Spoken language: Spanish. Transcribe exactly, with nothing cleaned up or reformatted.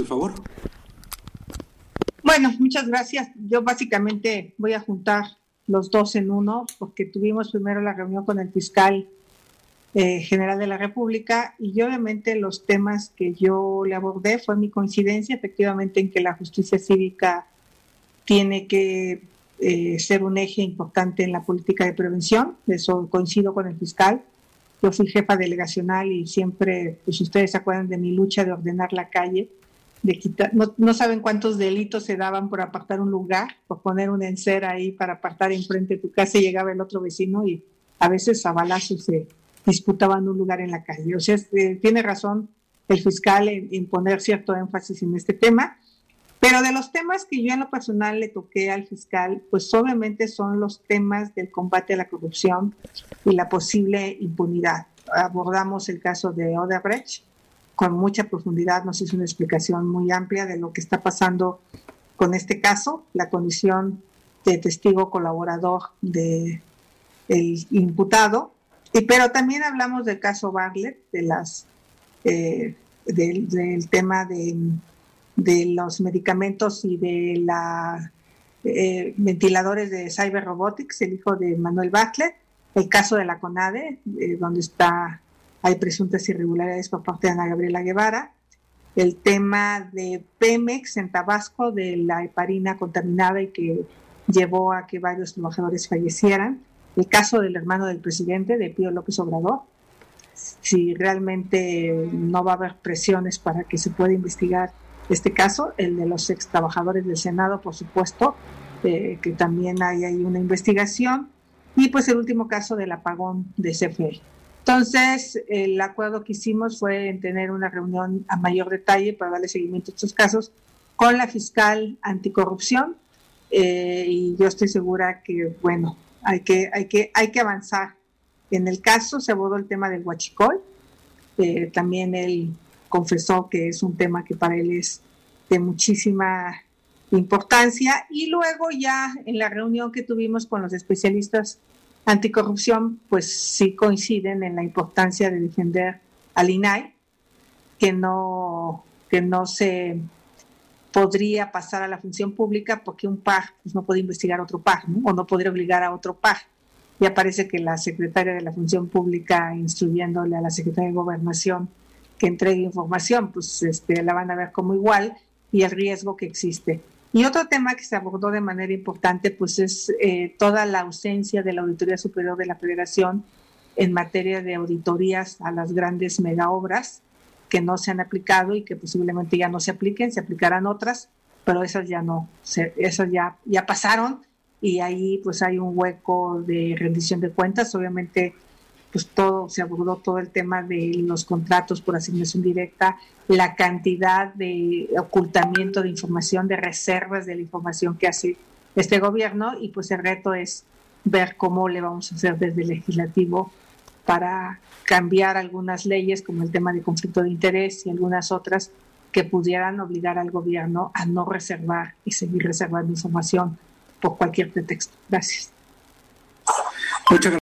por favor. Bueno, muchas gracias. Yo básicamente voy a juntar los dos en uno, porque tuvimos primero la reunión con el fiscal eh, general de la República, y obviamente los temas que yo le abordé fue mi coincidencia efectivamente en que la justicia cívica tiene que eh, ser un eje importante en la política de prevención. Eso coincido con el fiscal. Yo fui jefa delegacional y siempre, pues ustedes se acuerdan de mi lucha de ordenar la calle, de quitar, no, no saben cuántos delitos se daban por apartar un lugar, por poner una encera ahí para apartar enfrente de tu casa, y llegaba el otro vecino y a veces a balazos se disputaban un lugar en la calle. O sea, eh, tiene razón el fiscal en, en poner cierto énfasis en este tema, pero de los temas que yo en lo personal le toqué al fiscal, pues obviamente son los temas del combate a la corrupción y la posible impunidad. Abordamos el caso de Odebrecht con mucha profundidad, nos hizo una explicación muy amplia de lo que está pasando con este caso, la condición de testigo colaborador del imputado, y, pero también hablamos del caso Bartlett, de las, eh, del, del tema de, de los medicamentos y de la eh, ventiladores de Cyber Robotics, el hijo de Manuel Bartlett, el caso de la CONADE, eh, donde está hay presuntas irregularidades por parte de Ana Gabriela Guevara, el tema de Pemex en Tabasco, de la heparina contaminada y que llevó a que varios trabajadores fallecieran, el caso del hermano del presidente, de Pío López Obrador, si realmente no va a haber presiones para que se pueda investigar este caso, el de los ex trabajadores del Senado, por supuesto, eh, que también hay ahí una investigación, y pues el último caso del apagón de C F E. Entonces, el acuerdo que hicimos fue en tener una reunión a mayor detalle para darle seguimiento a estos casos con la fiscal anticorrupción, eh, y yo estoy segura que, bueno, hay que, hay que, hay que avanzar. En el caso se abordó el tema del huachicol, eh, también él confesó que es un tema que para él es de muchísima importancia, y luego ya en la reunión que tuvimos con los especialistas anticorrupción, pues sí coinciden en la importancia de defender al I N A I, que no, que no se podría pasar a la función pública porque un P A G pues no puede investigar a otro P A G, ¿no? O no podría obligar a otro P A G. Ya parece que la secretaria de la función pública instruyéndole a la secretaria de Gobernación que entregue información, pues este, la van a ver como igual, y el riesgo que existe. Y otro tema que se abordó de manera importante pues es eh, toda la ausencia de la Auditoría Superior de la Federación en materia de auditorías a las grandes megaobras que no se han aplicado y que posiblemente ya no se apliquen, se aplicarán otras, pero esas ya no, se, esas ya, ya pasaron, y ahí pues hay un hueco de rendición de cuentas. Obviamente pues todo, se abordó todo el tema de los contratos por asignación directa, la cantidad de ocultamiento de información, de reservas de la información que hace este gobierno, y pues el reto es ver cómo le vamos a hacer desde el legislativo para cambiar algunas leyes como el tema de conflicto de interés y algunas otras que pudieran obligar al gobierno a no reservar y seguir reservando información por cualquier pretexto. Gracias. Muchas gracias.